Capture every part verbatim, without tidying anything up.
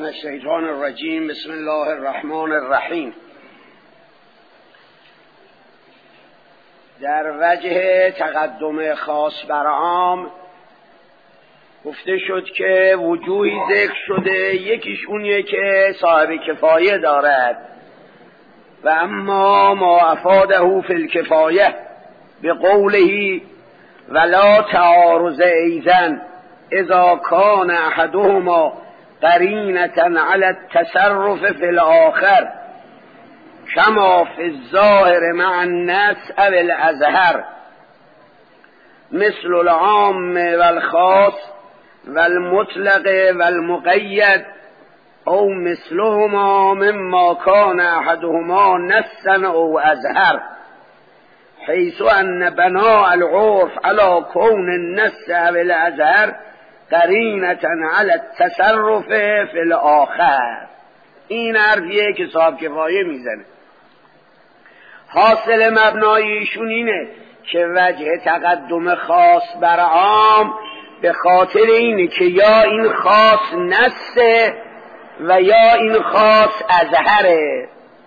من الشیطان الرجیم. بسم الله الرحمن الرحیم. در وجه تقدم خاص بر عام گفته شد که وجوهی ذکر شده، یکیش اونیه که صاحب کفایه دارد و اما ما افاده فی الکفایه بقوله ولا تعارض ایزن اذا کان احدهما قرینة علی التصرف فی الاخر کما فی الظاهر مع النص او الازهر مثل العام والخاص والمطلق والمقید او مثلهما مما کان احدهما نصا او ازهر حيث ان بناء العرف على كون النص او الازهر قرینة علی التصرف فی الاخر. این حرفیه که صاحب کفایه میزنه. حاصل مبنای ایشون اینه که وجه تقدم خاص بر عام به خاطر اینه که یا این خاص نصه و یا این خاص ازهره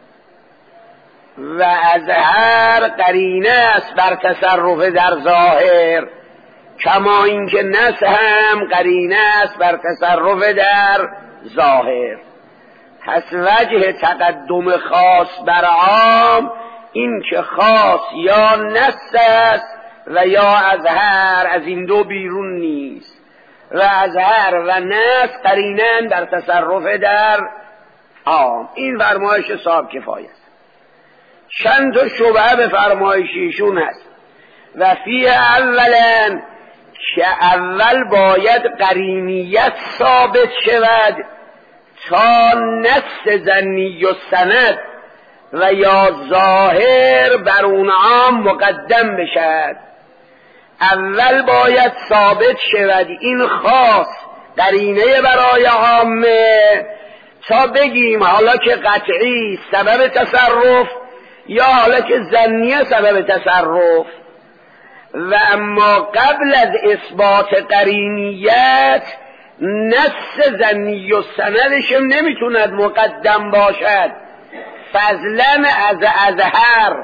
و ازهر قرینه است بر تصرف در ظاهر، کما اینکه نص هم قرینه است بر تصرف در ظاهر. پس وجه تقدم خاص بر عام این که خاص یا نص است و یا ازهر، از این دو بیرون نیست و ازهر و نص قرینن بر تصرف در عام. این فرمایش صاحب کفایه است. چند تا شبهه به فرمایشیشون هست و فی اولا که اول باید قرینیت ثابت شود تا نص ظنی و سند و یا ظاهر بر اون عام مقدم بشد. اول باید ثابت شود این خاص قرینه برای عامه تا بگیم حالا که قطعی سبب تصرف یا حالا که ظنیه سبب تصرف. و اما قبل از اثبات قرینیت نص ظنی و سندش نمیتوند مقدم باشد، فضلا از ازهر،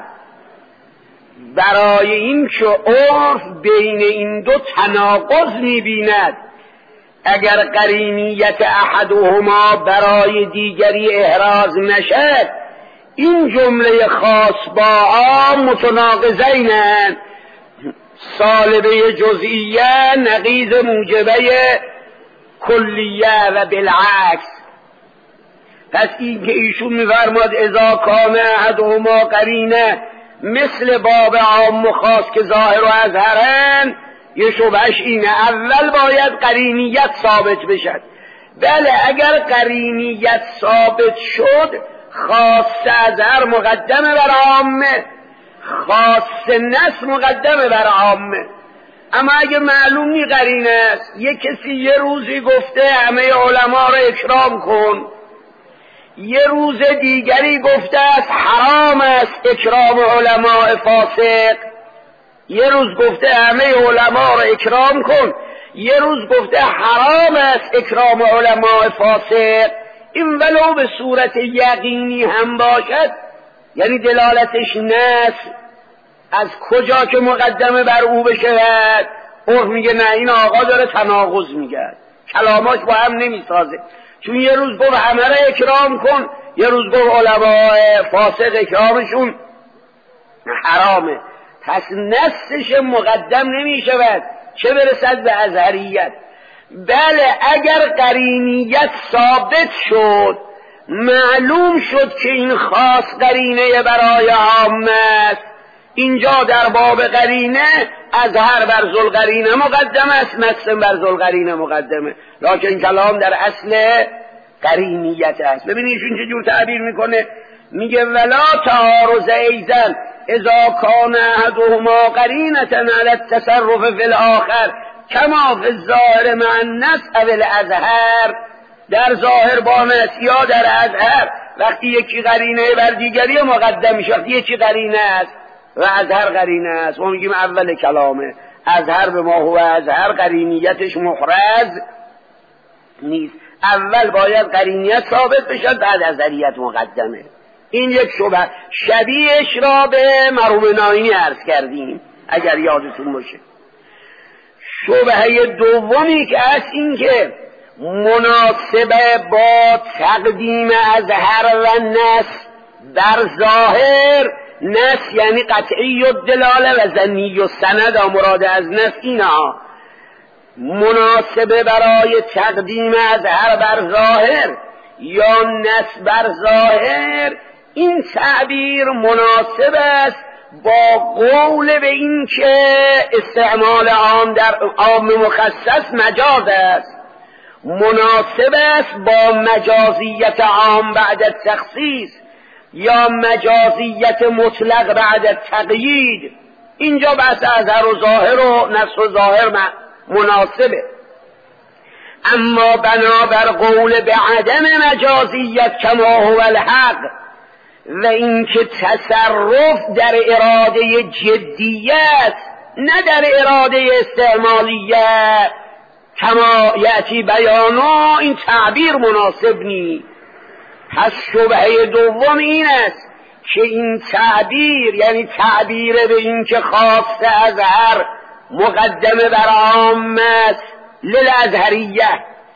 برای این که عرف بین این دو تناقض میبیند. اگر قرینیت احدهما برای دیگری احراز نشد این جمله خاص با عام متناقضینند، سالبه جزئیه نقیض موجبه کلیه و بالعکس. پس این که ایشون میفرماد اذا کان احدهما قرینه مثل باب عام و خاص که ظاهر و ازهرن، یه شبهش اینه اول باید قرینیت ثابت بشد. بله اگر قرینیت ثابت شد خاص ازهر مقدمه بر عامه، خاص نص مقدمه بر عامه. اما اگه معلوم نی قرینه است، یه کسی یه روزی گفته همه علما رو اکرام کن، یه روز دیگری گفته است حرام است اکرام علماء فاسق، یه روز گفته همه علما رو اکرام کن، یه روز گفته حرام است اکرام علماء فاسق. این ولو به صورت یقینی هم باشد، یعنی دلالتش نص از کجا که مقدمه بر او بشود. عرف میگه نه این آقا داره تناقض میگه، کلاماش با هم نمیسازه، چون یه روز گفت همه را اکرام کن، یه روز گفت علماء فاسق اکرامشون حرامه. پس نصش مقدم نمیشود، چه برسد به ازهریت. بله اگر قرینیت ثابت شد، معلوم شد که این خاص قرینه برای عامه است، اینجا در باب قرینه ازهر بر ذوالقرینه مقدم است، نص بر ذوالقرینه مقدمه، لکن کلام در اصل قرینیت است. ببینید ایشون چه جور تعبیر میکنه، میگه ولا تعارض ایزن اذا کان احدهما قرینة علی التصرف فی الاخر کما فی الظاهر مع النص او الازهر. در ظاهر با نص یا در ازهر وقتی یکی قرینه بر دیگری مقدم میشه، وقتی یکی قرینه است و ازهر قرینه است ما میگیم اول کلامه. ازهر به ما هو ازهر قرینیتش محرز نیست. اول باید قرینیت ثابت بشد، بعد اثریت مقدمه. این یک شبه شبیهش را به مرحوم ناینی عرض کردیم اگر یادتون باشه. شبهه دومی که از این که مناسبه با تقدیم اظهر و نص در ظاهر، نص یعنی قطعی و دلاله و ظنی و سند و مراد از نص اینا، مناسبه برای تقدیم اظهر بر ظاهر یا نص بر ظاهر، این تعبیر مناسب است با قول به این که استعمال عام در عام مخصص مجاز است، مناسب است با مجازیت عام بعد تخصیص یا مجازیت مطلق بعد تقیید. اینجا بحث اظهر و ظاهر و نص و ظاهر مناسبه. اما بنابر قول به عدم مجازیت کما هو الحق و اینکه تصرف در اراده جدیت نه در اراده استعمالیت کما یأتی بیانو، این تعبیر مناسب نیست. پس شبهه دوم این است که این تعبیر یعنی تعبیر به این که خاص اظهر مقدمه بر عام است للازهریه،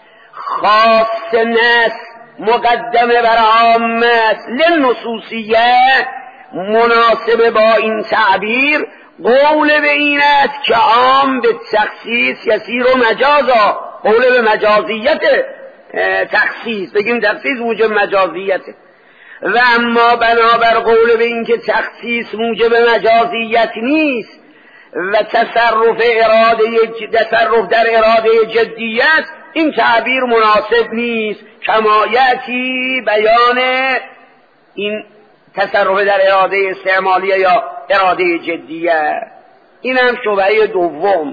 خاص نص مقدمه بر عام است للنصوصیه، مناسب با این تعبیر قول به این است که عام به تخصیص یسیر و مجازا، قول به مجازیت تخصیص، بگیم تخصیص موجب مجازیته. و اما بنابر قول به این که تخصیص موجب مجازیت نیست و تصرف اراده تصرف در اراده جدیت، این تعبیر مناسب نیست کما یأتی بیان این تصرف در اراده استعمالیه یا اراده جدیه. این هم شبهه دوم.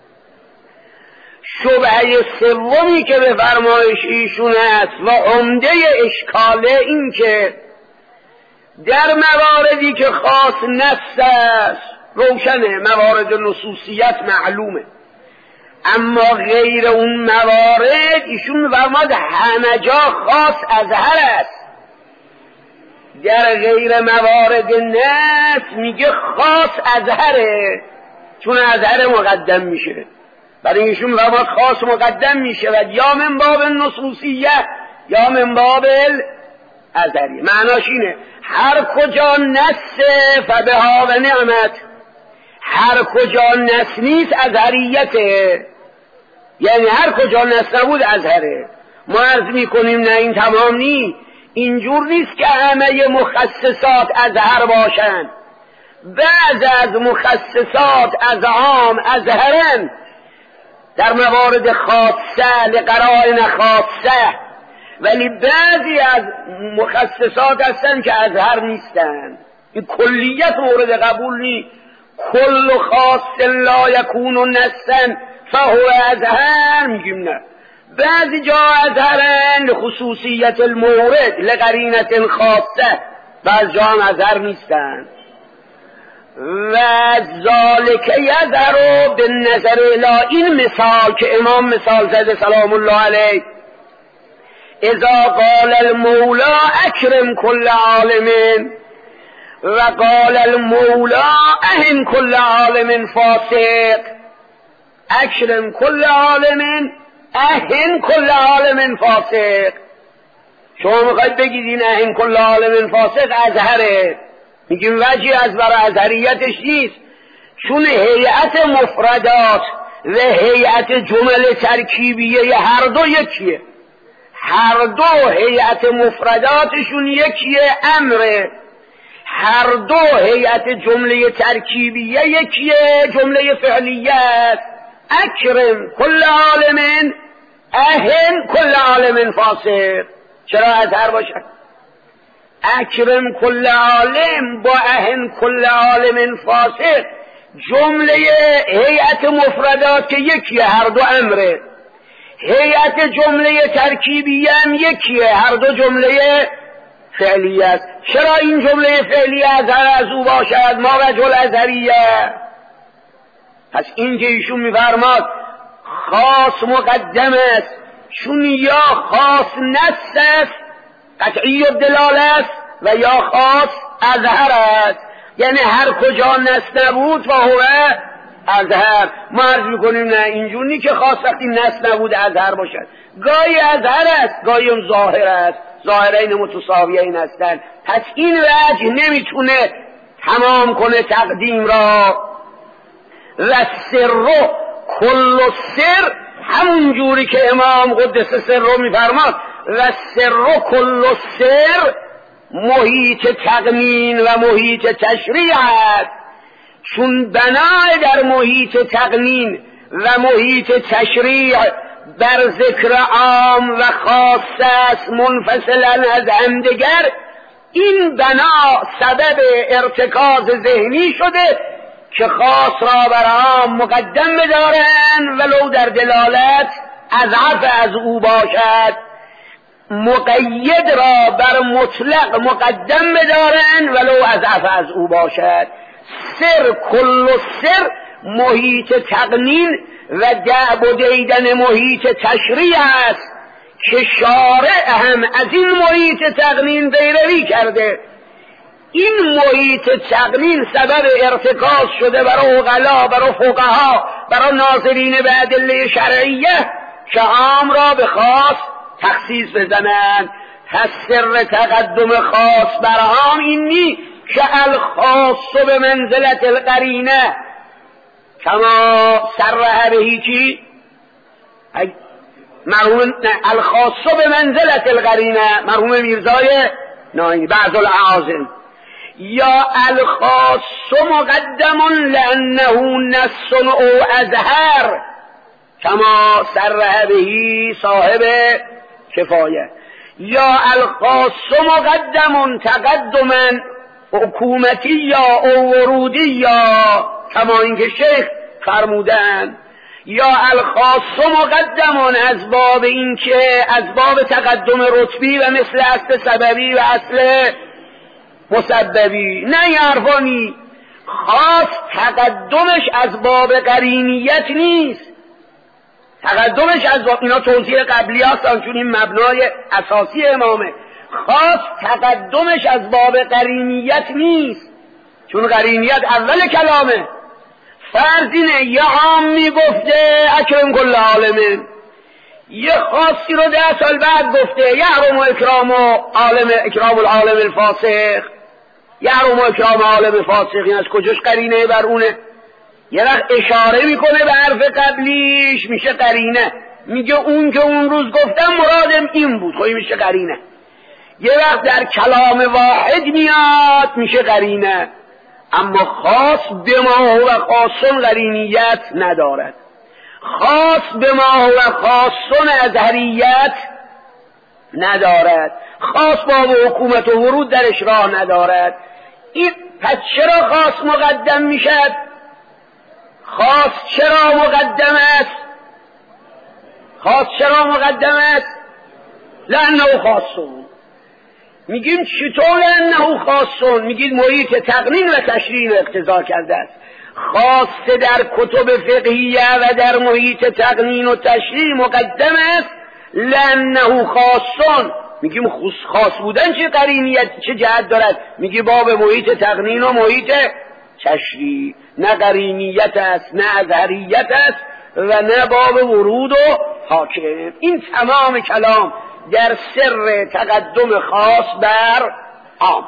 شبهه سومی که به فرمایش ایشون است و عمده اشکاله این که در مواردی که خاص نص است روشنه، موارد نصوصیت معلومه، اما غیر اون موارد ایشون فرماد همه جا خاص اظهر است. در غیر موارد نص میگه خاص اظهره، چون اظهر مقدم میشه، برای ایشون فرماد خاص مقدم میشه و یا من باب نصوصیه یا من باب اظهری. معناش اینه هر کجا نص فبها و نعمت، هر کجا نص نیست اظهریته، یعنی هر کجا نص نبود اظهره. ما عرض میکنیم نه این تمام نیست، اینجور نیست که همه مخصصات اظهر باشند، بعض از مخصصات از عام اظهرن در موارد خاصه لقرائن خاصه، ولی بعضی از مخصصات هستن که اظهر نیستن. این کلیت مورد قبول نیست. کل خاص لا یکون نصا فهو اظهر، میگیم نه، بعضی جا اظهرن خصوصیت المورد لقرینت خاصه، بعض جا هم اظهر نیستن. و ذالک یظهر بالنظر الی، این مثال که امام مثال زده سلام الله علیه، اذا قال المولا اکرم کل عالم و قال المولا اهن کل عالم فاسق، اکرم کل عالم اهن کل عالم فاسق. شما میخواید بگید این اهن کل عالم فاسق اظهره، میگیم وجهی از برای اظهریتش نیست، چون هیئت مفردات و هیئت جمل ترکیبیه هر دو یکیه، هر دو هیئت مفرداتشون یکیه امره، هر دو هیئت جمله ترکیبیه یکیه جمله فعلیه است. اکرم کل عالم اهن کل عالم فاسق، چرا اظهر باشد؟ اکرم کل عالم با اهن کل عالم فاسق، جمله هیئت مفردات که یکیه هر دو امره، هیئت جمله ترکیبیه هم یکیه هر دو جمله فعلیه است. چرا این جمله فعلیه اظهر از او باشد ما رجل اظهریه؟ پس این که ایشون میفرماد خاص مقدم است چون یا خاص نص است قطعی الدلاله است و یا خاص اظهر است، یعنی هر کجا نص نبود و هو اظهر. ما عرض میکنیم نه اینجور نی که خاص وقتی نص نبود اظهر باشد، گاهی اظهر است گاهی اون ظاهر است، ظاهرین متساویین هستند. پس این وجه نمیتونه تمام کنه تقدیم را. و سر کل سر، همون جوری که امام قدس سر رو میفرماد و سر کل سر محیط تقنین و محیط تشریع است. چون بنای در محیط تقنین و محیط تشریع بر ذکر عام و خاص است منفصلا از همدیگر، این بنا سبب ارتکاز ذهنی شده که خاص را بر عام مقدم بدارن ولو در دلالت اضعف از او باشد، مقید را بر مطلق مقدم بدارن ولو اضعف از او باشد. سر کل سر محیط تقنین و دعب و دیدن محیط تشریع است که شارع هم از این محیط تقنین پیروی کرده. این محیط تقنین سبب ارتکاز شده برای عقلا، برای فقها، برای ناظرین به ادله شرعیه که عام را به خاص تخصیص بزنند. پس سر تقدم خاص بر عام این نی که الخاص به منزلت القرینه کما سرح بهی چی؟ مرحوم الخاص به منزلت القرینه مرحوم میرزای ناینی بعض العازم، یا الخاص مقدم لانه نص او اظهر کما سرح بهی صاحب کفایه، یا الخاص مقدم تقدما حکومتی یا او ورودی یا کما اینکه شیخ فرمودن، یا الخاص مقدم از باب اینکه از باب تقدم رتبی و مثل اصل سببی و اصل مسببی. نه این حرفانی، خاص تقدمش از باب قرینیت نیست، تقدمش از باب اینا توضیح قبلی هستن چون این مبنای اساسی امامه. خاص تقدمش از باب قرینیت نیست چون قرینیت اول کلامه. فرض اینه یه عام میگفته اکرم کل عالمه، یه خاصی رو ده سال بعد گفته یحرم اکرام عالم اکرام العالم الفاسق، یحرم اکرام عالم فاسق. این از کجاش قرینه بر اونه؟ یه وقت اشاره میکنه به حرف قبلیش میشه قرینه، میگه اون که اون روز گفتم مرادم این بود، خواهی میشه قرینه. یه وقت در کلام واحد میاد میشه قرینه. اما خاص به ما و خاصون قرینیت ندارد، خاص به ما و خاصون اظهریت ندارد، خاص باب حکومت و ورود درش راه ندارد. این پس چرا خاص مقدم میشد؟ خاص چرا مقدم است؟ خاص چرا مقدم است؟ لانه خاصون. میگیم چطور لانه خاصون؟ میگید محیط تقنین و تشریع اقتضا کرده است. خاص در کتب فقهیه و در محیط تقنین و تشریع مقدم است لانه خاصون. میگیم خاص بودن چه قرینیت چه جهت دارد؟ میگی باب محیط تقنین و محیط تشریع، نه قرینیت است نه اظهریت است و نه باب ورود و حاکم. این تمام کلام در سر تقدم خاص بر عام.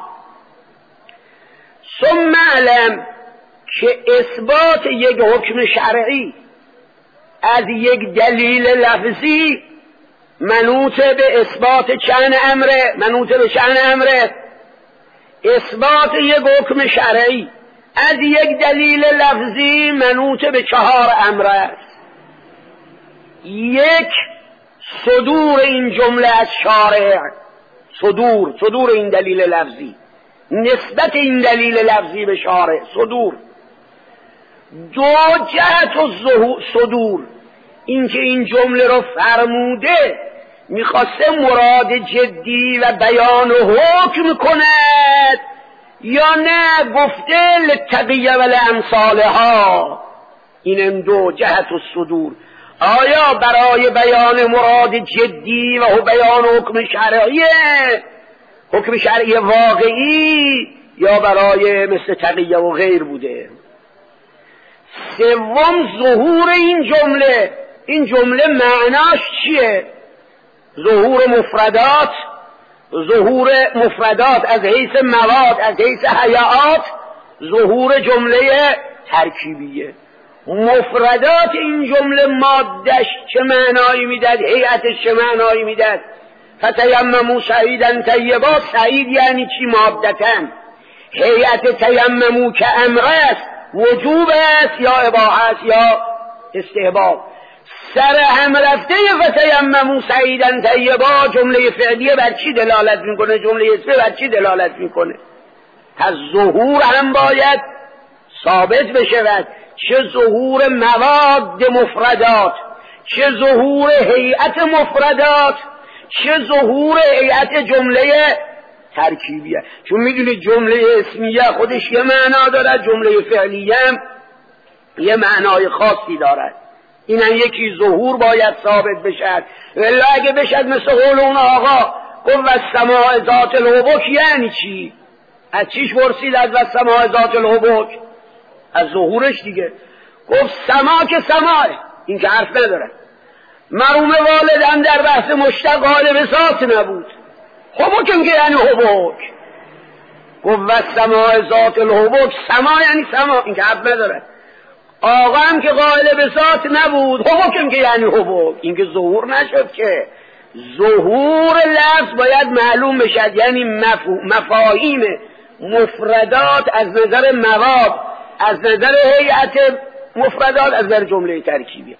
ثم علم که اثبات یک حکم شرعی از یک دلیل لفظی منوط به اثبات چند امره، منوط به چند امره. اثبات یک حکم شرعی از یک دلیل لفظی منوط به چهار امره است. یک، صدور این جمله از شارع، صدور صدور این دلیل لفظی، نسبت این دلیل لفظی به شارع، صدور. دو، جهت و صدور، اینکه این جمله رو فرموده میخواسته مراد جدی و بیان و حکم کند یا نه گفته للتقیه و لامثالها. اینم دو، جهت و صدور. آیا برای بیان مراد جدی و بیان حکم شرعی حکم شرعی واقعی یا برای مثل تقیه و غیر بوده؟ سوم ظهور این جمله، این جمله معناش چیه؟ ظهور مفردات، ظهور مفردات از حیث مواد، از حیث هیئات، ظهور جمله ترکیبیه. مفردات این جمله مادش چه معنایی میداد، هیئتش چه معنایی میداد؟ فتیمموا سعیدا طیبا، سعید یعنی چی مادتن؟ هیئت تیمموا که امر است، وجوب است یا اباحه است یا استحباب. سر هم رفته فتیمموا سعیدا طیبا جمله فعلیه بر چی دلالت میکنه؟ جمله اسمیه بر چی دلالت میکنه؟ پس ظهور هم باید ثابت بشود، چه ظهور مواد مفردات، چه ظهور هیئت مفردات، چه ظهور هیئت جمله ترکیبیه. چون میدونید جمله اسمیه خودش یه معنا دارد، جمله فعلیه هم یه معنای خاصی دارد. این هم یکی ظهور باید ثابت بشد. ولی اگه بشد مثل قول اون آقا گفت والسماء ذات الحبک، یعنی چی؟ از چیش ورسید از والسماء ذات الحبک؟ از ظهورش دیگه. گفت سما که سماه، این که حرف نداره. مرحوم والدم در بحث مشتق غالب سات نبود، حبکم که یعنی حبک. گفت والسماء ذات الحبک، سما یعنی سما، این که حرف نداره. آقا هم که قائل به ذات نبود، حبکم که یعنی حبک، این که ظهور نشد. که ظهور لفظ باید معلوم بشد، یعنی مفاهیم مفردات از نظر مواد، از نظر هیئت مفردات، از نظر جمله ترکیبی.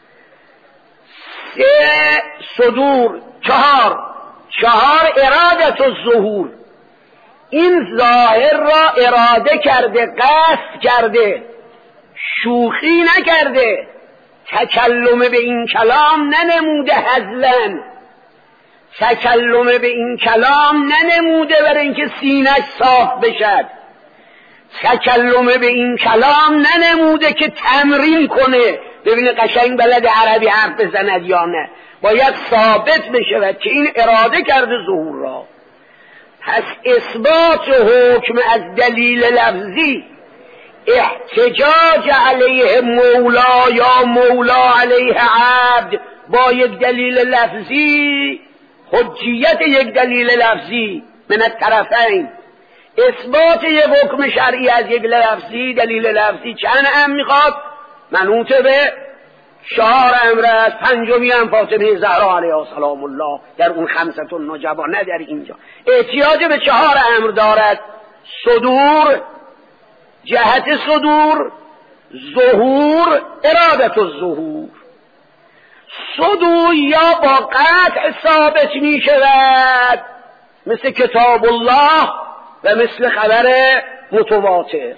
سه صدور. چهار چهار ارادت الظهور، این ظاهر را اراده کرده، قصد کرده، شوخی نکرده، تکلم به این کلام ننموده هزلن، تکلم به این کلام ننموده برای اینکه سینش صاف بشد، تکلم به این کلام ننموده که تمرین کنه ببینه قشنگ بلد عربی حرف بزند یا نه. باید ثابت بشه که این اراده کرده ظهور را. پس اثبات حکم از دلیل لفظی، احتجاج علیه مولا یا مولا علیه عبد با یک دلیل لفظی، حجیت یک دلیل لفظی من الطرفین، اثبات یک حکم شرعی از یک لفظی، دلیل لفظی چند هم میخواد؟ منوط به چهار امر است. پنجمی هم فاطمه زهرا علیها سلام الله در اون خمسة النجبا، نه در اینجا. احتیاج به چهار امر دارد: صدور، جهت صدور، ظهور، ارادت الظهور. صدور یا با قطع ثابت می شود مثل کتاب الله و مثل خبر متواتر،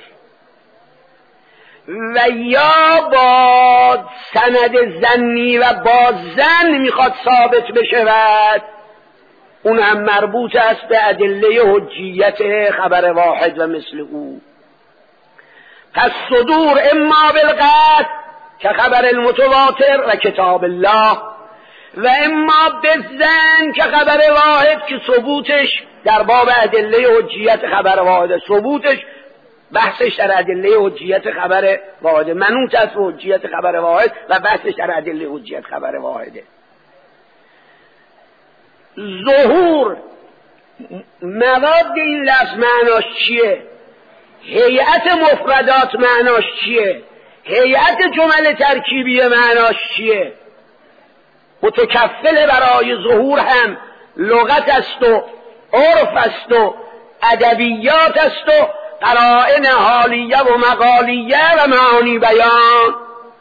و یا با سند ظنی و با ظن میخواد ثابت بشود، اون هم مربوط است به ادله حجیت خبر واحد و مثل او. پس صدور اما بالقطع که خبر المتواتر و کتاب الله، و اما بالظن که خبر واحد که ثبوتش در باب ادله حجیت خبر واحد، ثبوتش بحثش در ادله حجیت خبر واحد، منوط است به حجیت خبر واحد و بحثش در ادله حجیت خبر واحده. ظهور مواد این لفظ معناش چیه؟ هیئت مفردات معناش چیه؟ هیئت جمل ترکیبی معناش چیه؟ متکفل برای ظهور هم لغت است و عرف است و ادبیات است و قرائن حالیه و مقالیه و معانی بیان.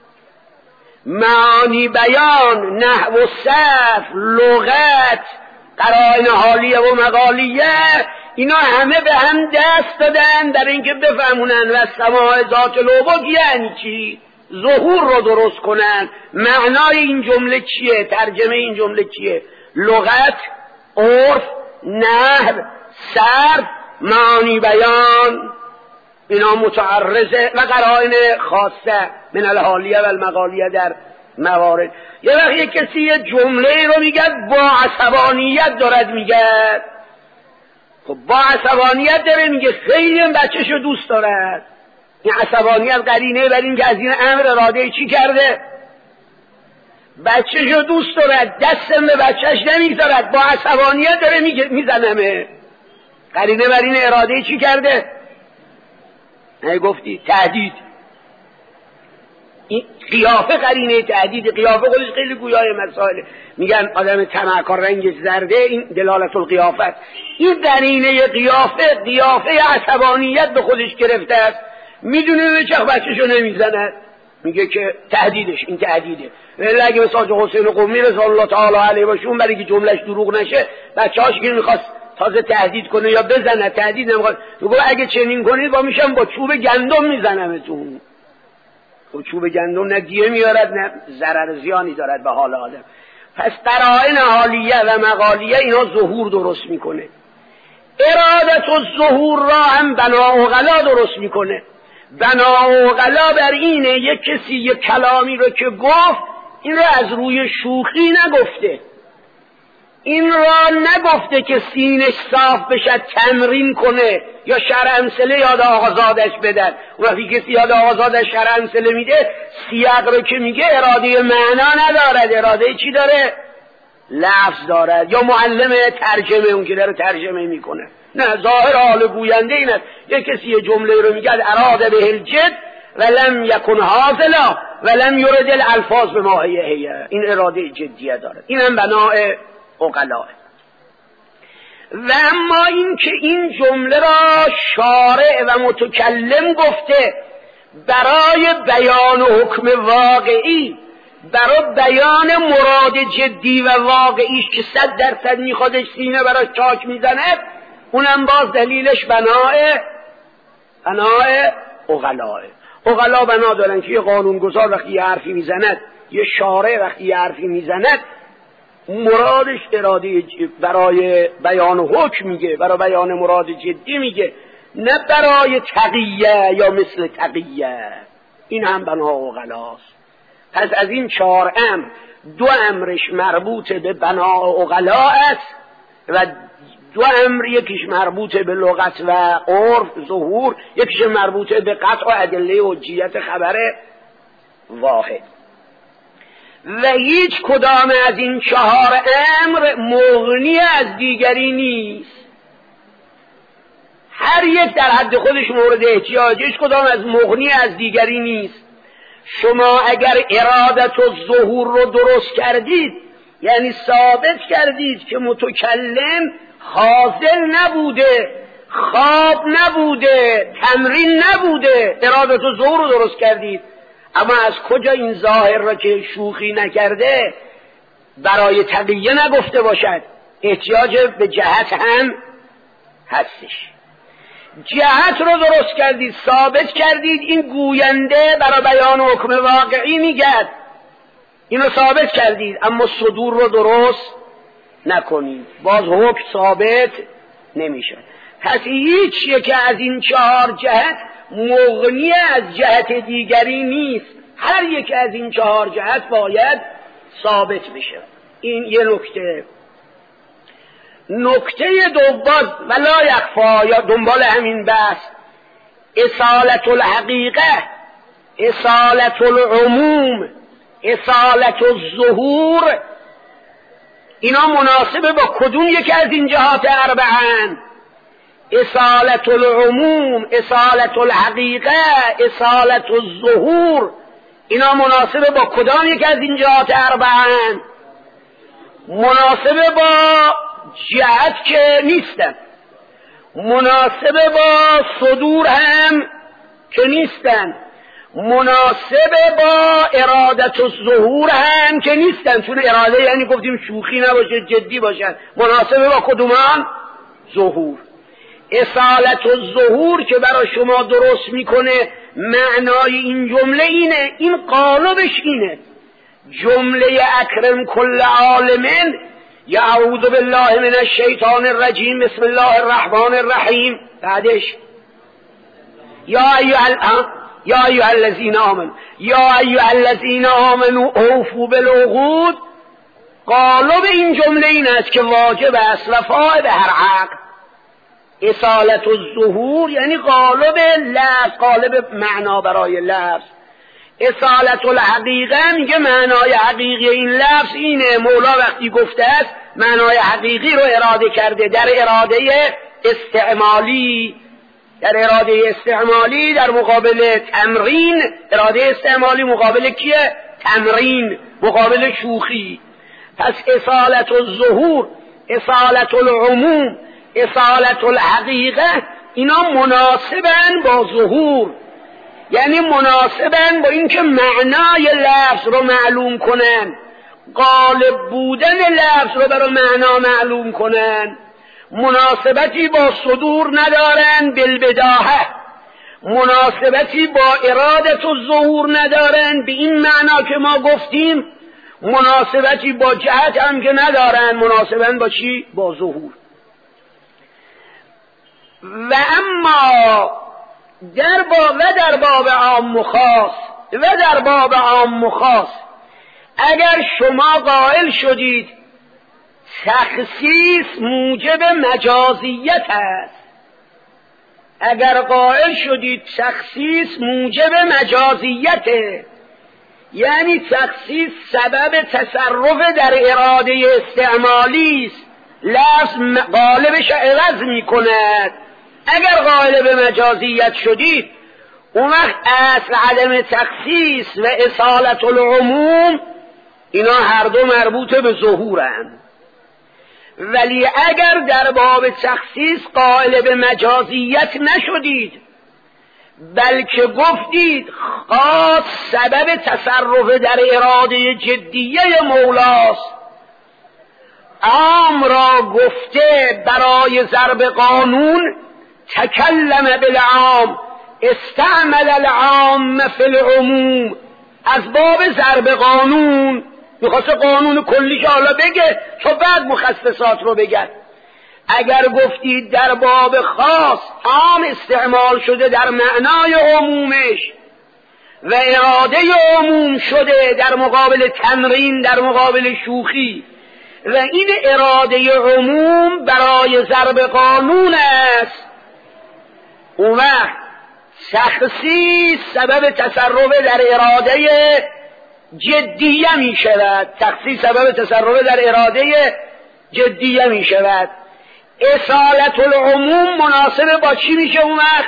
معانی بیان، نحو و صرف، لغت، قرائن حالیه و مقالیه، اینا همه به هم دست دادن در اینکه بفهمونن و سماع ذات الحبک یعنی چی، ظهور رو درست کنن. معنای این جمله چیه؟ ترجمه این جمله چیه؟ لغت، عرف، نحو، صرف، معانی بیان، اینا متعرضه و قرائن خاصه من الحالیه و المقالیه در موارد. یه وقت یک کسی یه جمله رو میگه با عصبانیت دارد میگه، خب با عصبانیت داره میگه، خیلی هم بچه‌شو دوست دارد. این عصبانیت قرینه بر این که از این امر اراده چی کرده؟ بچه‌شو دوست دارد، دستم به بچه‌ش نمیگذارد، با عصبانیت داره میگه میزنمه. قرینه بر این اراده چی کرده؟ نه گفتی تهدید. این قیافه قرینه تهدید. قیافه خودش خیلی گویای مسائل. میگن آدم طمعکار رنگش زرده، این دلالت القیافت. این قرینه قیافه قیافه عصبانیت به خودش گرفته است. میدونه به چه بچه‌شو نمیزند، میگه که تهدیدش این تهدیده. ولی اگه مثل حاج حسین قمی رضی الله تعالی علیه باشه، اون برای که جملهش دروغ نشه، بچه‌هاش که میخواست تازه تهدید کنه یا بزنه، تهدید نمیخواد، میگه اگه چنین کنید با میشم با چوب گندم میزنمتون. و چوب گندم نه دیه میارد نه ضرر زیانی دارد به حال آدم. پس قرائن حالیه و مقالیه اینا ظهور درست میکنه. ارادت و ظهور را هم بنا و غلا درست میکنه. بنا و غلا بر اینه یک کسی یک کلامی رو که گفت، این را از روی شوخی نگفته، این را نگفته که سینش صاف بشه تمرین کنه یا شرمسله یاد آقازادش بدن. وقتی کسی یاد آقازادش شرمسله میده، سیاق رو که میگه اراده معنا ندارد، اراده چی داره؟ لفظ دارد. یا معلم ترجمه اون که داره ترجمه میکنه، نه ظاهر حال گوینده این است. یک کسی یه جمله رو میگه اراده به الجد ولم یکن حاصلا ولم یرد الالفاظ به ماهیه، این اراده جدیه داره. این هم بناء عقلاه. و اما این که این جمله را شارع و متکلم گفته برای بیان حکم واقعی، برای بیان مراد جدی و واقعیش که صد درصد میخوادش سینه برای چاک میزند، اونم باز دلیلش بناء بناء عقلاه. عقلا بنا دارن که یه قانونگذار وقتی یه حرفی میزند، یه شارع وقتی یه حرفی میزند، مرادش اراده برای بیان حکم میگه، برای بیان مراد جدی میگه، نه برای تقیه یا مثل تقیه. این هم بنا عقلاست. پس از این چهار امر، دو امرش مربوط به بنا عقلا است و دو امر، یکیش مربوط به لغت و عرف ظهور، یکیش مربوط به قطع و ادله حجیت خبر واحد. و هیچ کدام از این چهار امر مغنی از دیگری نیست. هر یک در حد خودش مورد احتیاج، هیچ کدام از مغنی از دیگری نیست. شما اگر ارادت و ظهور رو درست کردید، یعنی ثابت کردید که متکلم حاضر نبوده، خواب نبوده، تمرین نبوده، ارادت و ظهور رو درست کردید. اما از کجا این ظاهر را که شوخی نکرده برای تقیه نگفته باشد؟ احتیاج به جهت هم هستش. جهت رو درست کردید، ثابت کردید این گوینده برای بیان حکم واقعی میگد، اینو ثابت کردید، اما صدور رو درست نکنید، باز حکم ثابت نمیشه. پس هیچ یک از این چهار جهت مغنی از جهت دیگری نیست. هر یک از این چهار جهت باید ثابت بشه. این یه نکته. نکته دوم ولا یخفا، یا دنبال همین بحث، اصالت الحقیقه، اصالت العموم، اصالت الظهور، اینا مناسبه با کدوم یکی از این جهات اربعن؟ اصالت العموم، اصالت الحقیقه، اصالت الظهور، اینا مناسبه با کدام یک از این جهات اربعن؟ مناسبه با جهت که نیستن، مناسبه با صدور هم که نیستن، مناسبه با ارادت و ظهور هم که نیستن. چون اراده یعنی گفتیم شوخی نباشه، جدی باشن. مناسبه با کدومان؟ ظهور. اصالت و ظهور که برای شما درست میکنه معنای این جمله اینه، این قالبش اینه. جمله اکرم کل عالمین یعوذ بالله من الشیطان الرجیم بسم الله الرحمن الرحیم، بعدش یا ایها یا ایها الذین آمنوا یا ایها الذین آمنوا اوفوا بالعقود، قالب این جمله این است که واجب است وفا به هر عقد. اصالت الظهور یعنی قالب لفظ، قالب معنا برای لفظ. اصالت الحقیقه میگه معنای حقیقی این لفظ اینه. مولا وقتی گفته است معنای حقیقی رو اراده کرده در اراده استعمالی، در اراده استعمالی در مقابل تمرین. اراده استعمالی مقابل کیه؟ تمرین، مقابل شوخی. پس اصالت الظهور، اصالت العموم، اصالت الحقیقه، اینا مناسبن با ظهور، یعنی مناسبن با اینکه معنای لفظ رو معلوم کنن، غالب بودن لفظ رو برای معنا معلوم کنن. مناسبتی با صدور ندارن بالبداهه، مناسبتی با ارادت الظهور ندارن به این معنا که ما گفتیم، مناسبتی با جهت هم که ندارن، مناسبن با چی؟ با ظهور. و اما در باب و در باب عام و خاص و در باب عام و خاص اگر شما قائل شدید تخصیص موجب مجازیت است، اگر قائل شدید تخصیص موجب مجازیته، یعنی تخصیص سبب تصرف در اراده استعمالی است، لفظ غالبش عوض می کند. اگر قائل به مجازیت شدید اون وقت اصل عدم تخصیص و اصالت العموم اینا هر دو مربوط به ظهورند. ولی اگر در باب تخصیص قائل به مجازیت نشدید بلکه گفتید خاص سبب تصرف در اراده جدیه مولاست، عام را گفته برای ضرب قانون تکلم بالعام استعمل العام فی العموم، از باب ضرب قانون میخواست قانون کلیش حالا بگه تو بعد مخصصات رو بگه. اگر گفتید در باب خاص عام استعمال شده در معنای عمومش و اراده عموم شده در مقابل تمرین، در مقابل شوخی، و این اراده عموم برای ضرب قانون است، اون وقت تخصیص سبب تصرف در اراده جدیه می شود. تخصیص سبب تصرف در اراده جدیه می شود. اصالت العموم مناسب با چی میشه اون وقت؟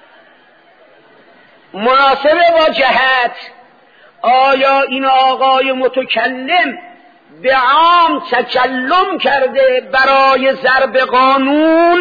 مناسب با جهت. آیا این آقای متکلم به عام تکلم کرده برای ضرب قانون؟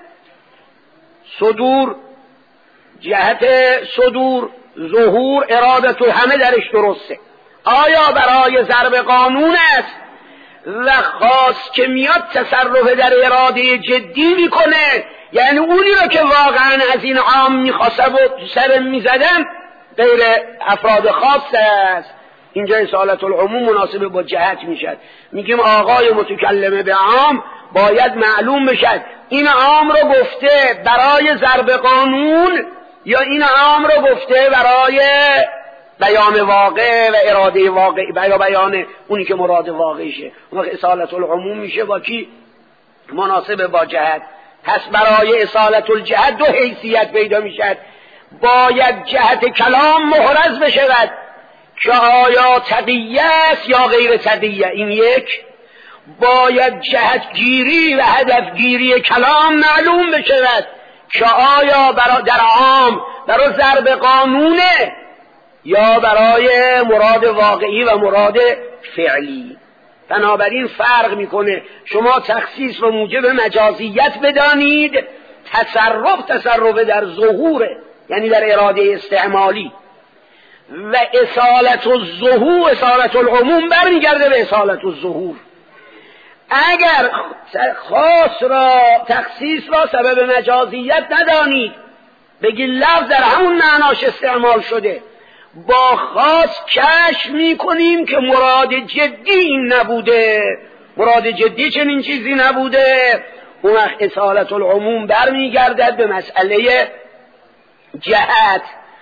صدور، جهت صدور، ظهور، ارادت همه درش درسته. آیا برای ضرب قانون است و خاص که میاد تصرف در اراده جدی میکنه، یعنی اونی رو که واقعا از این عام میخواسته و سر میزدم غیر افراد خاص است. اینجا اصالت العموم مناسب با جهت میشد. میگیم آقای متکلم به عام باید معلوم بشد این عام رو گفته برای ضرب قانون یا این عام رو گفته برای بیان واقع و اراده واقع، یا بیان اونی که مراد واقعیشه. اون وقت اصالت العموم میشه با کی؟ مناسب با جهت. پس برای اصالت الجهت دو حیثیت پیدا میشد. باید جهت کلام محرز بشود که آیا تقیه است یا غیر تقیه، این یک. باید جهت گیری و هدف گیری کلام معلوم بشود که آیا برای در عام برای ضرب قانونه یا برای مراد واقعی و مراد فعلی. بنابراین فرق میکنه. شما تخصیص رو موجب مجازیت بدانید، تصرف تصرف در ظهوره، یعنی در اراده استعمالی، و اصالت الظهور، اصالت العموم برمیگرده به اصالت الظهور. اگر خاص را تخصیص را سبب مجازیت ندانید، بگید لفظ در همون معناش استعمال شده، با خاص کشف میکنیم که مراد جدی این نبوده، مراد جدی چنین چیزی نبوده، اون وقت اصالت العموم برمیگردد به مسئله جهت.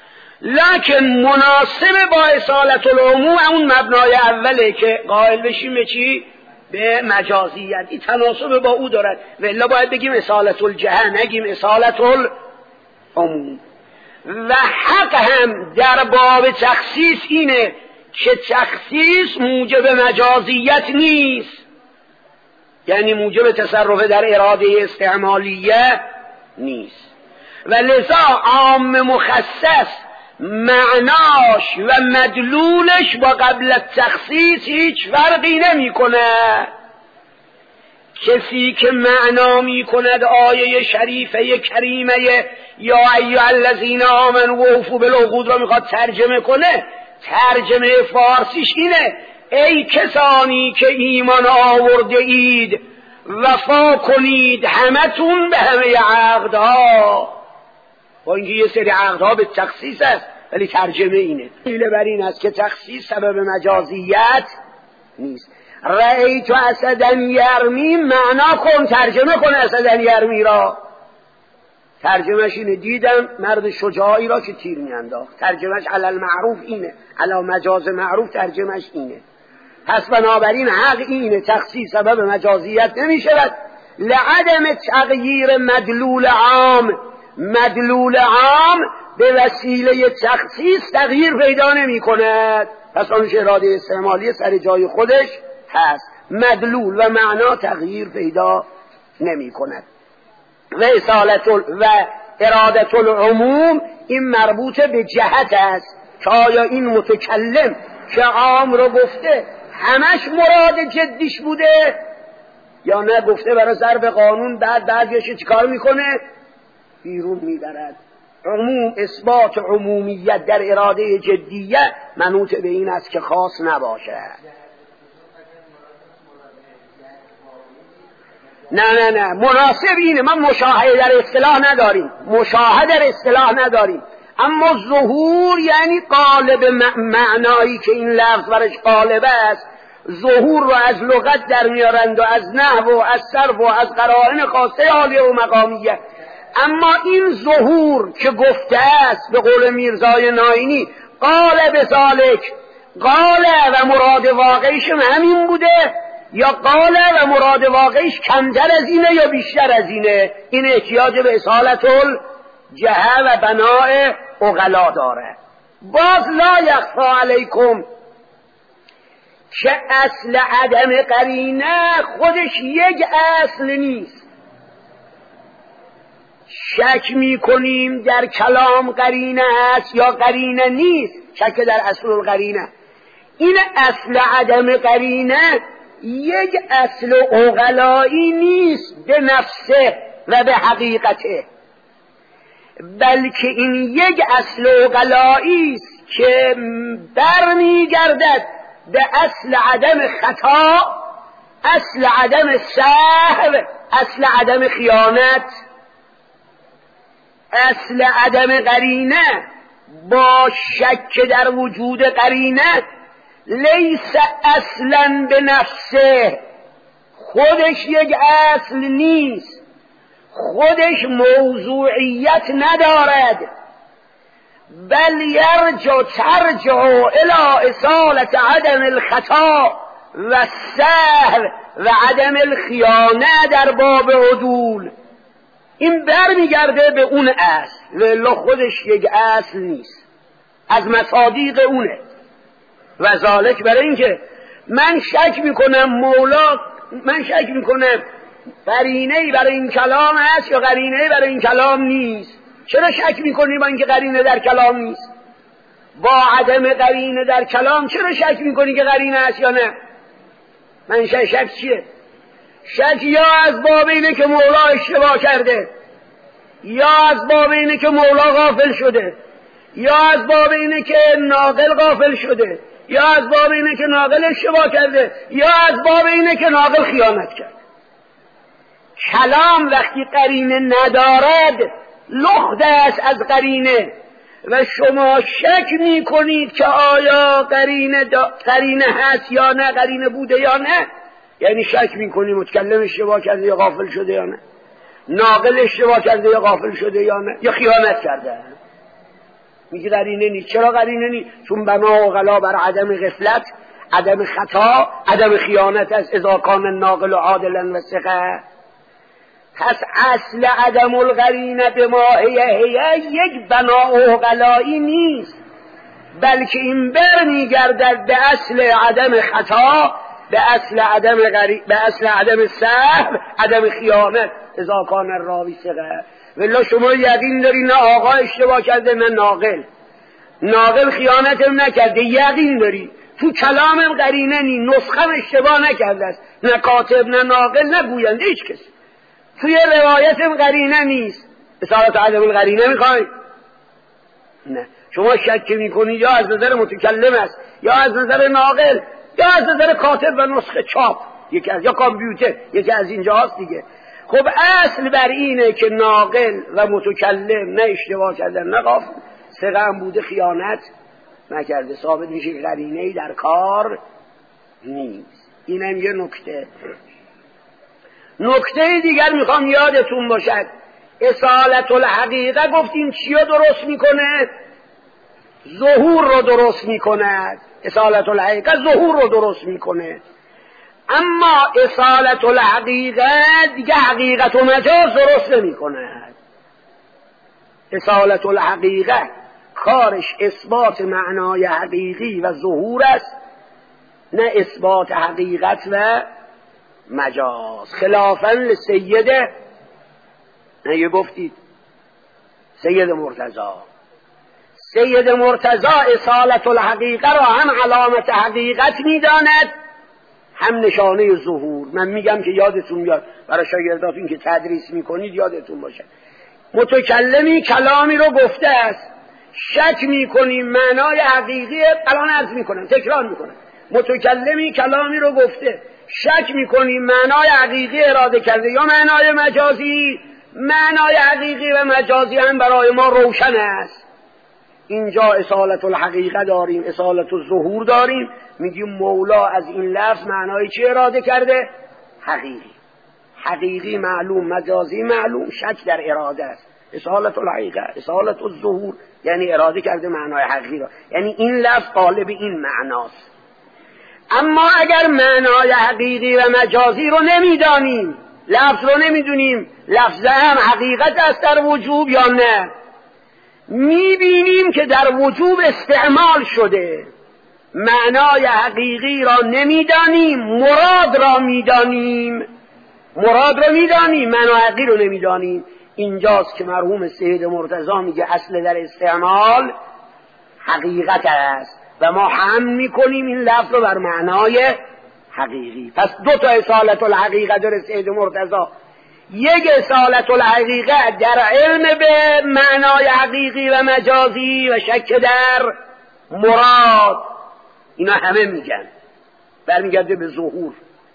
لکن مناسب با اصالت العموم اون مبنای اوله که قائل بشیم به چی؟ به مجازیت. این تناسب با او دارد و الا باید بگیم اصالت الجهه، نگیم اصالت العموم. و حق هم در باب تخصیص اینه که تخصیص موجب مجازیت نیست، یعنی موجب تصرف در اراده استعمالیه نیست. و لذا عام مخصص معناش و مدلولش با قبل التخصیص هیچ فرقی نمی کنه. کسی که معنا می کند آیه شریفه کریمه یا ایها الذین آمنوا اوفوا بالعقود را میخواد ترجمه کنه، ترجمه فارسیش اینه: ای کسانی که ایمان آورده اید وفا کنید همتون به همه عقدها. با اینکه یه سری عقدها به تخصیص است ولی ترجمه اینه. دلیل بر این است که تخصیص سبب مجازیت نیست. رأیت اسدا یرمی معنا کن، ترجمه کن اسدا یرمی را. ترجمهش اینه: دیدم مرد شجاعی را که تیر میانداخت. ترجمهش علی المعروف اینه، علی مجاز معروف ترجمهش اینه. پس بنابراین حق اینه تخصیص سبب مجازیت نمی شود لعدم تغییر مدلول عام. مدلول عام به وسیله تخصیص تغییر پیدا نمی کند، پس آنش اراده استعمالی سر جای خودش هست. مدلول و معنا تغییر پیدا نمی کند. و اصالت و اراده العموم این مربوط به جهت است که آیا این متکلم که عام رو گفته همش مراد جدیش بوده یا نه گفته برای ضرب قانون، بعد بعدش چیکار میکنه؟ بیرون میبرد. عموم، اثبات عمومیت در اراده جدیه منوط به این است که خاص نباشد. نه نه نه مناسب اینه. من مشاهده در اصطلاح نداریم، مشاهده در اصطلاح نداریم، اما ظهور یعنی قالب معنایی که این لفظ برش قالب است. ظهور رو از لغت در میارند و از نحو و از صرف و از قرائن خاصه عالیه و مقامیه. اما این ظهور که گفته است به قول میرزای ناینی قالب ذالک، قال و مراد واقعیش همین بوده یا قال و مراد واقعیش کمتر از اینه یا بیشتر از اینه، این احتیاج به اصالت الجهه و بناء عقلا داره. باز لا یخفا علیکم که اصل عدم قرینه خودش یک اصل نیست. شک می کنیم در کلام قرینه است یا قرینه نیست، شک در اصل القرینه. این اصل عدم قرینه یک اصل عقلایی نیست به نفسه و به حقیقته، بلکه این یک اصل عقلایی است که برمیگردد به اصل عدم خطا، اصل عدم سهو، اصل عدم خیانت. اصل عدم قرینه با شک در وجود قرینه لیس اصلا به نفسه، خودش یک اصل نیست، خودش موضوعیت ندارد، بل یرجع ترجع الى اصالت عدم الخطا و السهو و عدم الخیانه در باب عدول. این برمیگرده به اون اصل و الا خودش یک اصل نیست، از مصادیق اونه. و ذالک برای اینکه من شک میکنم مولا، من شک میکنم قرینه‌ای برای این کلام هست یا قرینه‌ای برای این کلام نیست. چرا شک میکنی با اینکه قرینه در کلام نیست؟ با عدم قرینه در کلام چرا شک میکنی که قرینه هست یا نه؟ من شک شک چیه؟ شک یا از باب اینه که مولا اشتباه کرده، یا از باب اینه که مولا غافل شده، یا از باب اینه که ناقل غافل شده، یا از باب اینه که ناقل اشتباه کرده، یا از باب اینه که ناقل خیانت کرده. کلام وقتی قرینه ندارد لخت است از قرینه و شما شک می کنید که آیا قرینه, قرینه هست یا نه، قرینه بوده یا نه، یعنی شک می کنید متکلم اشتباه کرده یا غافل شده یا نه، ناقل اشتباه کرده یا غافل شده یا نه، یا خیانت کرده. میگه قرینه نیست. چرا قرینه نیست؟ چون بنا و غلا بر عدم غفلت، عدم خطا، عدم خیانت از اذا کان الناقل عادلا و ثقه. پس اصل عدم القرینه به ماهیه هیه یک بنا و غلایی نیست، بلکه این بر میگردد به اصل عدم خطا، به اصل عدم غری... به اصل عدم سهو، عدم خیانت اذا کان الراوی ثقه. والله شما یقین داری نه آقا اشتباه کرده نه ناقل، ناقل خیانتم نکرده، یقین داری تو کلامم قرینه نی، نسخم اشتباه نکرده است، نه کاتب نه ناقل نه گوینده، هیچ کس توی روایتم قرینه نیست. اصالت عدم القرینه میخوای؟ نه. شما شک میکنید یا از نظر متکلم است یا از نظر ناقل یا از نظر کاتب و نسخه چاپ، یکی از یا کامپیوتر، یکی از اینجا هست دیگه. خب اصل بر اینه که ناقل و متکلم نه اشتباه کردن نه غافل، ثقه هم بوده خیانت نکرده، ثابت میشه قرینه‌ای در کار نیست. اینم یه نکته. نکته دیگر میخوام یادتون باشد، اصالت الحقیقه گفتیم چیو درست میکنه؟ ظهور رو درست میکند. اصالت الحقیقه ظهور رو درست میکنه، اما اصالت الحقیقه دیگه حقیقت و مجاز درست نمیکند. اصالت الحقیقه کارش اثبات معنای حقیقی و ظهور است، نه اثبات حقیقت و مجاز. خلافاً لسیده نه گفتید سید مرتضی، سید مرتضی اصالت الحقیقه را هم علامت حقیقت میداند هم نشانه ظهور. من میگم که یادتون بیاد، برای شاگرداتون که تدریس میکنید یادتون باشه، متکلمی کلامی رو گفته است، شک میکنیم معنای حقیقی، الان عرض میکنم تکرار میکنم، متکلمی کلامی رو گفته، شک میکنیم معنای حقیقی اراده کرده یا معنای مجازی. معنای حقیقی و مجازی هم برای ما روشن است. اینجا اصالت الحقیقه داریم، اصالت الظهور داریم، میگیم مولا از این لفظ معنای چی اراده کرده؟ حقیقی. حقیقی معلوم، مجازی معلوم، شک در اراده است. اصالت الحقیقه، اصالت الظهور یعنی اراده کرده معنای حقیقی را، یعنی این لفظ قالب این معناست. اما اگر معنای حقیقی و مجازی رو نمیدانیم، لفظ رو نمیدونیم، لفظ هم حقیقت است در وجوب یا نه، میبینیم که در وجوب استعمال شده، معنای حقیقی را نمیدانیم، مراد را میدانیم، مراد را میدانیم، معنای حقیقی رو نمیدانیم. اینجاست که مرحوم سید مرتضی میگه اصل در استعمال حقیقت است و ما هم میکنیم این لفظ رو بر معنای حقیقی. پس دو تا اصالت الحقیقه داره سید مرتضی، یک اصالت الحقیقه در علم به معنای حقیقی و مجازی و شک در مراد، اینا همه میگن برمیگرده به ظهور.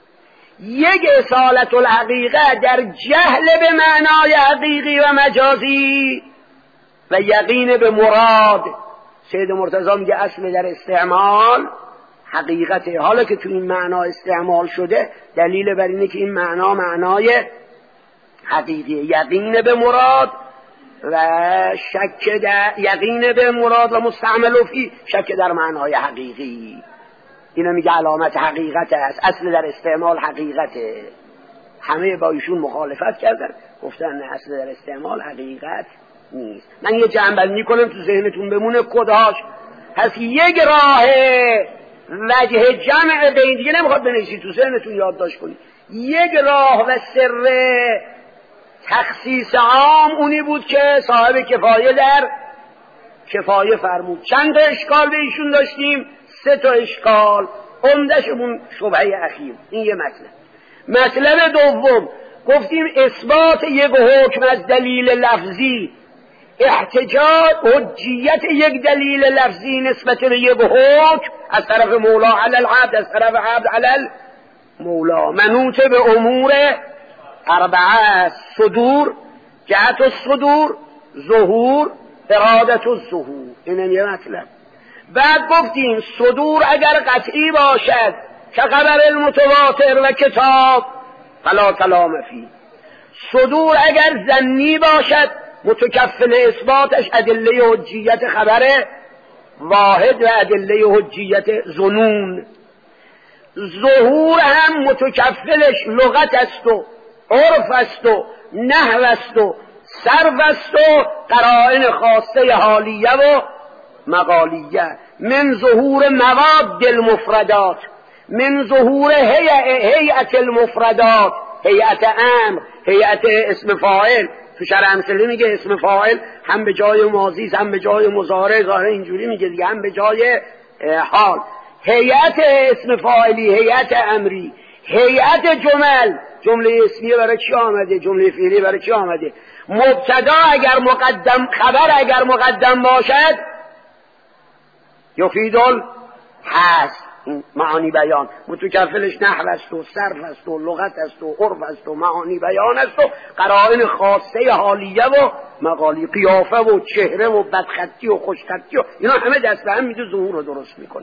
یک اصالت الحقیقه در جهل به معنای حقیقی و مجازی و یقین به مراد. سید مرتضی میگه اصل در استعمال حقیقته، حالا که تو این معنا استعمال شده دلیل بر اینه که این معنا معنای حقیقی، یقین به مراد و شک در یقین به مراد و مستعمل فی شک در معنای حقیقی. اینا میگه علامت حقیقت است، اصل در استعمال حقیقته. همه با ایشون مخالفت کردن، گفتن نه اصل در استعمال حقیقت نیست. من یه جنبندی کنم تو ذهنتون بمونه کداش. پس یک راه وجه جمع بین، دیگه نمیخواد بنویسید تو ذهنتون یادداشت کنید، یک راه و سر تخصیص عام اونی بود که صاحب کفایه در کفایه فرمود. چند تا اشکال به ایشون داشتیم؟ سه تا اشکال، عمده‌شون شبهه اخیر. این یه مطلب. مطلب دوم گفتیم اثبات یک حکم از دلیل لفظی، احتجاج حجیت یک دلیل لفظی نسبت به یک حکم از طرف مولا علی العبد، از طرف عبد علی مولا، منوط به امور اربعه: صدور، جهت الصدور، ظهور، ارادت الظهور. اینم یه مطلب. بعد گفتیم صدور اگر قطعی باشد که خبر المتواتر و کتاب فلا کلام فی، صدور اگر ظنی باشد متکفل اثباتش ادله حجیت خبر واحد و ادله حجیت ظنون. ظهور هم متکفلش لغت است و عرف است و نحو است و صرف است و قرائن خاصه حالیه و مقالیه. من ظهور مواد المفردات، من ظهور هیئت المفردات، هیئت امر، هیئت اسم فاعل. تو شرح امثله میگه اسم فاعل هم به جای ماضی هم به جای مضارع، ظاهر اینجوری میگه دیگه، هم به جای حال. هیئت اسم فاعلی، هیئت امری، هیئت جمل، جمله اسمیه برای چی آمده، جمله فعلی برای چی آمده. مبتدا اگر مقدم، خبر اگر مقدم باشد یفیدل هست، معانی بیان. متکفلش نحو است و صرف است و لغت است و عرف است و معانی بیان است و قرائن خاصه حالیه و مقالی، قیافه و چهره و بدخطی و خوشخطی و اینا همه دست به هم میده ظهور رو درست میکنه.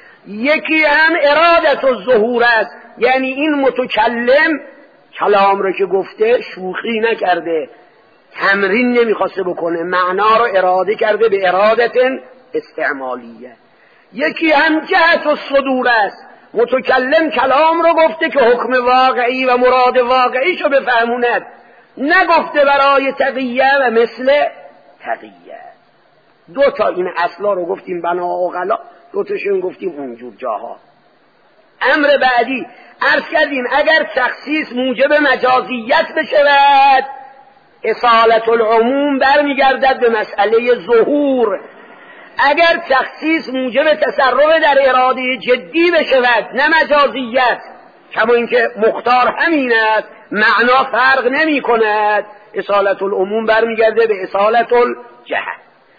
یکی هم ارادت و ظهور است، یعنی این متکلم کلام رو که گفته شوخی نکرده، تمرین نمیخواسته بکنه، معنا رو اراده کرده به ارادت استعمالیه. یکی هم جهت و صدور است، متکلم کلام رو گفته که حکم واقعی و مراد واقعی شو بفهموند، نگفته برای تقیه و مثل تقیه. دو تا این اصلا رو گفتیم بنا و غلا، دو تاشون گفتیم اونجور جاها. امر بعدی عرض کردیم اگر تخصیص موجب مجازیت بشود، اصالت العموم برمیگردد به مسئله ظهور. اگر تخصیص موجب تصرف در اراده جدی بشود، نه مجازیت، کما اینکه مختار همین است، معنا فرق نمی کند، اصالت العموم برمیگرده به اصالت الجهت.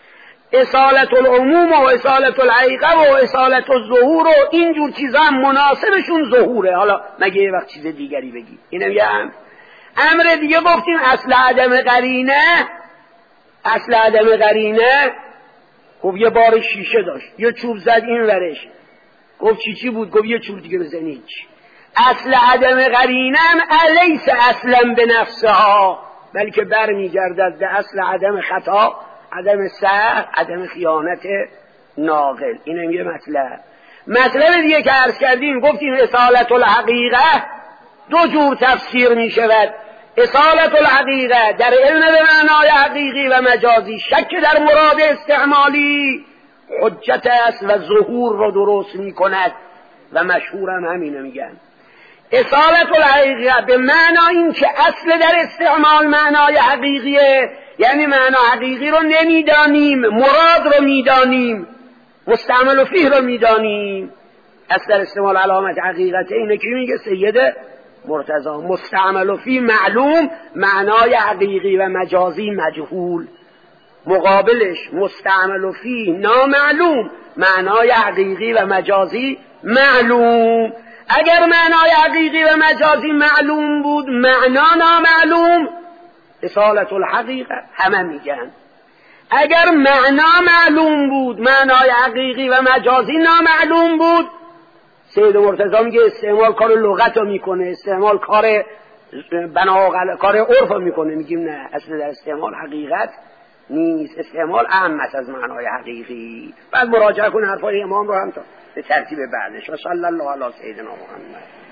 اصالت العموم و اصالت الحقیقه و اصالت الظهور و اینجور چیزا هم مناسبشون ظهوره. حالا مگه یه وقت چیز دیگری بگی. اینم یه امر. امر دیگه گفتیم اصل عدم قرینه، اصل عدم قرینه گفت یه بار شیشه داشت، یه چوب زد این ورش، گفت چی چی بود؟ گفت یه چوب دیگه بزنی. اصل عدم قرینه هم الیس اصلا به نفسها، بلکه برمیگردد به اصل عدم خطا، عدم سهو، عدم خیانت ناقل. اینم یه مطلب. مطلب دیگه که عرض کردیم گفتیم اصالت الحقیقه دو جور تفسیر می شود. اصالت الحقیقه در علم به معنای حقیقی و مجازی، شک در مراد استعمالی حجت است و ظهور رو درست می کند و مشهورم همینو میگن. اصالت الحقیقه به معنای این که اصل در استعمال معنای حقیقیه، یعنی معنا حقیقی رو نمیدانیم، مراد رو میدانیم، مستعمل و فیه رو میدانیم. اصل در استعمال علامت حقیقته اینه که میگه سید مرتضی، مستعمل و فیه معلوم، معنای حقیقی و مجازی مجهول. مقابلش مستعمل و فیه نامعلوم، معنای حقیقی و مجازی معلوم. اگر معنای حقیقی و مجازی معلوم بود، معنا نامعلوم، اصالت الحقیقه همه میگن. اگر معنا معلوم بود، معنای حقیقی و مجازی نامعلوم بود، سید مرتضی میگه استعمال کار لغت رو میکنه، استعمال کار بنا کار عرف رو میکنه. میگیم نه، اصل در استعمال حقیقت نیست، استعمال اهم است از معنای حقیقی. بعد مراجعه کن حرفای امام رو هم تا به ترتیب بعدش. و صلی الله علی سیدنا محمد.